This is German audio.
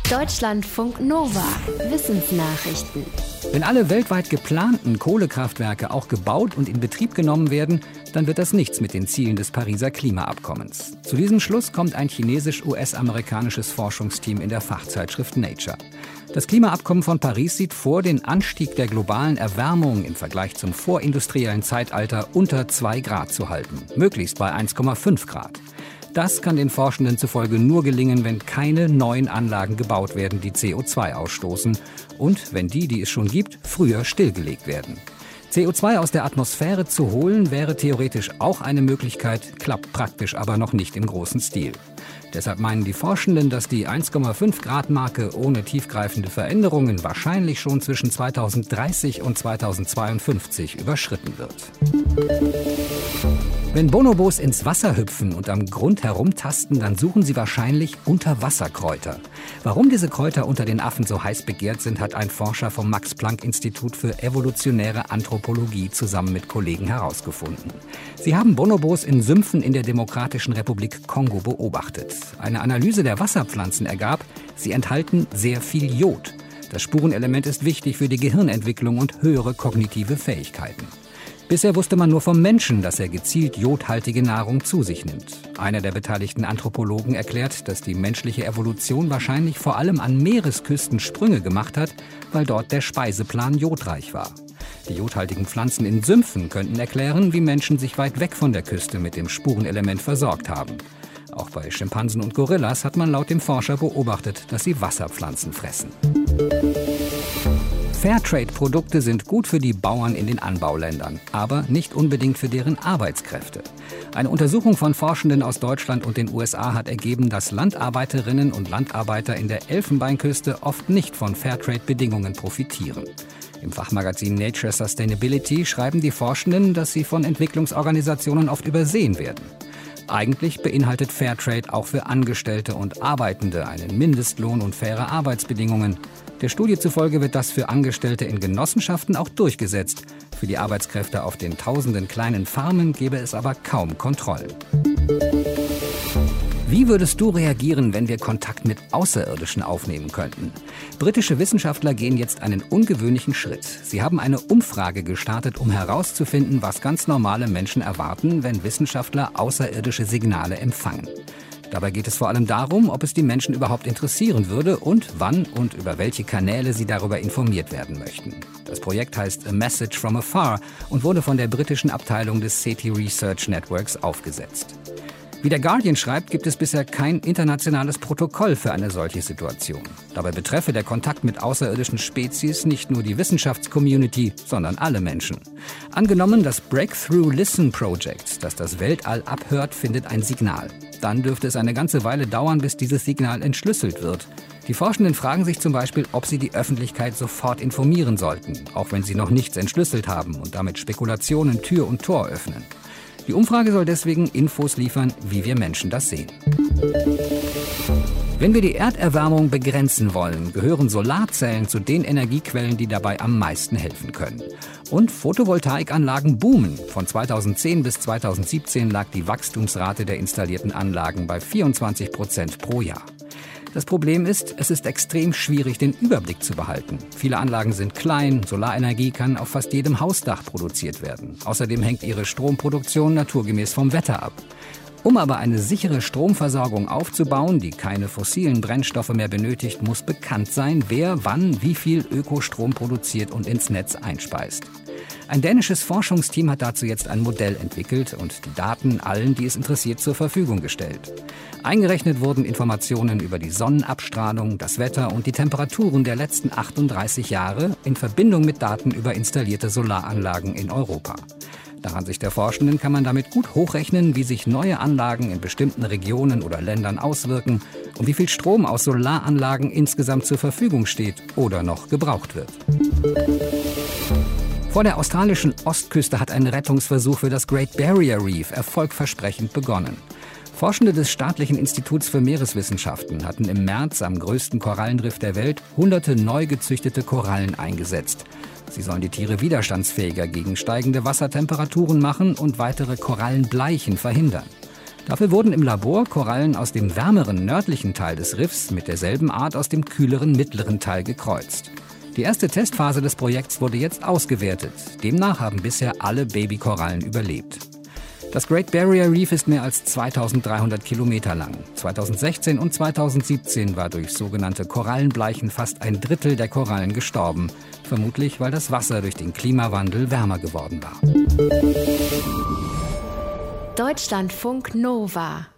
Deutschlandfunk Nova. Wissensnachrichten. Wenn alle weltweit geplanten Kohlekraftwerke auch gebaut und in Betrieb genommen werden, dann wird das nichts mit den Zielen des Pariser Klimaabkommens. Zu diesem Schluss kommt ein chinesisch-US-amerikanisches Forschungsteam in der Fachzeitschrift Nature. Das Klimaabkommen von Paris sieht vor, den Anstieg der globalen Erwärmung im Vergleich zum vorindustriellen Zeitalter unter 2 Grad zu halten, möglichst bei 1,5 Grad. Das kann den Forschenden zufolge nur gelingen, wenn keine neuen Anlagen gebaut werden, die CO2 ausstoßen und wenn die es schon gibt, früher stillgelegt werden. CO2 aus der Atmosphäre zu holen, wäre theoretisch auch eine Möglichkeit, klappt praktisch aber noch nicht im großen Stil. Deshalb meinen die Forschenden, dass die 1,5-Grad-Marke ohne tiefgreifende Veränderungen wahrscheinlich schon zwischen 2030 und 2052 überschritten wird. Wenn Bonobos ins Wasser hüpfen und am Grund herumtasten, dann suchen sie wahrscheinlich Unterwasserkräuter. Warum diese Kräuter unter den Affen so heiß begehrt sind, hat ein Forscher vom Max-Planck-Institut für evolutionäre Anthropologie zusammen mit Kollegen herausgefunden. Sie haben Bonobos in Sümpfen in der Demokratischen Republik Kongo beobachtet. Eine Analyse der Wasserpflanzen ergab, sie enthalten sehr viel Jod. Das Spurenelement ist wichtig für die Gehirnentwicklung und höhere kognitive Fähigkeiten. Bisher wusste man nur vom Menschen, dass er gezielt jodhaltige Nahrung zu sich nimmt. Einer der beteiligten Anthropologen erklärt, dass die menschliche Evolution wahrscheinlich vor allem an Meeresküsten Sprünge gemacht hat, weil dort der Speiseplan jodreich war. Die jodhaltigen Pflanzen in Sümpfen könnten erklären, wie Menschen sich weit weg von der Küste mit dem Spurenelement versorgt haben. Auch bei Schimpansen und Gorillas hat man laut dem Forscher beobachtet, dass sie Wasserpflanzen fressen. Fairtrade-Produkte sind gut für die Bauern in den Anbauländern, aber nicht unbedingt für deren Arbeitskräfte. Eine Untersuchung von Forschenden aus Deutschland und den USA hat ergeben, dass Landarbeiterinnen und Landarbeiter in der Elfenbeinküste oft nicht von Fairtrade-Bedingungen profitieren. Im Fachmagazin Nature Sustainability schreiben die Forschenden, dass sie von Entwicklungsorganisationen oft übersehen werden. Eigentlich beinhaltet Fairtrade auch für Angestellte und Arbeitende einen Mindestlohn und faire Arbeitsbedingungen. Der Studie zufolge wird das für Angestellte in Genossenschaften auch durchgesetzt. Für die Arbeitskräfte auf den tausenden kleinen Farmen gäbe es aber kaum Kontrollen. Wie würdest du reagieren, wenn wir Kontakt mit Außerirdischen aufnehmen könnten? Britische Wissenschaftler gehen jetzt einen ungewöhnlichen Schritt. Sie haben eine Umfrage gestartet, um herauszufinden, was ganz normale Menschen erwarten, wenn Wissenschaftler außerirdische Signale empfangen. Dabei geht es vor allem darum, ob es die Menschen überhaupt interessieren würde und wann und über welche Kanäle sie darüber informiert werden möchten. Das Projekt heißt A Message from Afar und wurde von der britischen Abteilung des SETI Research Networks aufgesetzt. Wie der Guardian schreibt, gibt es bisher kein internationales Protokoll für eine solche Situation. Dabei betreffe der Kontakt mit außerirdischen Spezies nicht nur die Wissenschaftscommunity, sondern alle Menschen. Angenommen, das Breakthrough Listen Project, das das Weltall abhört, findet ein Signal. Dann dürfte es eine ganze Weile dauern, bis dieses Signal entschlüsselt wird. Die Forschenden fragen sich zum Beispiel, ob sie die Öffentlichkeit sofort informieren sollten, auch wenn sie noch nichts entschlüsselt haben und damit Spekulationen Tür und Tor öffnen. Die Umfrage soll deswegen Infos liefern, wie wir Menschen das sehen. Wenn wir die Erderwärmung begrenzen wollen, gehören Solarzellen zu den Energiequellen, die dabei am meisten helfen können. Und Photovoltaikanlagen boomen. Von 2010 bis 2017 lag die Wachstumsrate der installierten Anlagen bei 24% pro Jahr. Das Problem ist, es ist extrem schwierig, den Überblick zu behalten. Viele Anlagen sind klein, Solarenergie kann auf fast jedem Hausdach produziert werden. Außerdem hängt ihre Stromproduktion naturgemäß vom Wetter ab. Um aber eine sichere Stromversorgung aufzubauen, die keine fossilen Brennstoffe mehr benötigt, muss bekannt sein, wer wann wie viel Ökostrom produziert und ins Netz einspeist. Ein dänisches Forschungsteam hat dazu jetzt ein Modell entwickelt und die Daten allen, die es interessiert, zur Verfügung gestellt. Eingerechnet wurden Informationen über die Sonnenabstrahlung, das Wetter und die Temperaturen der letzten 38 Jahre in Verbindung mit Daten über installierte Solaranlagen in Europa. Nach Ansicht der Forschenden kann man damit gut hochrechnen, wie sich neue Anlagen in bestimmten Regionen oder Ländern auswirken und wie viel Strom aus Solaranlagen insgesamt zur Verfügung steht oder noch gebraucht wird. Vor der australischen Ostküste hat ein Rettungsversuch für das Great Barrier Reef erfolgversprechend begonnen. Forschende des Staatlichen Instituts für Meereswissenschaften hatten im März am größten Korallenriff der Welt hunderte neu gezüchtete Korallen eingesetzt. Sie sollen die Tiere widerstandsfähiger gegen steigende Wassertemperaturen machen und weitere Korallenbleichen verhindern. Dafür wurden im Labor Korallen aus dem wärmeren nördlichen Teil des Riffs mit derselben Art aus dem kühleren mittleren Teil gekreuzt. Die erste Testphase des Projekts wurde jetzt ausgewertet. Demnach haben bisher alle Babykorallen überlebt. Das Great Barrier Reef ist mehr als 2300 Kilometer lang. 2016 und 2017 war durch sogenannte Korallenbleichen fast ein Drittel der Korallen gestorben. Vermutlich, weil das Wasser durch den Klimawandel wärmer geworden war. Deutschlandfunk Nova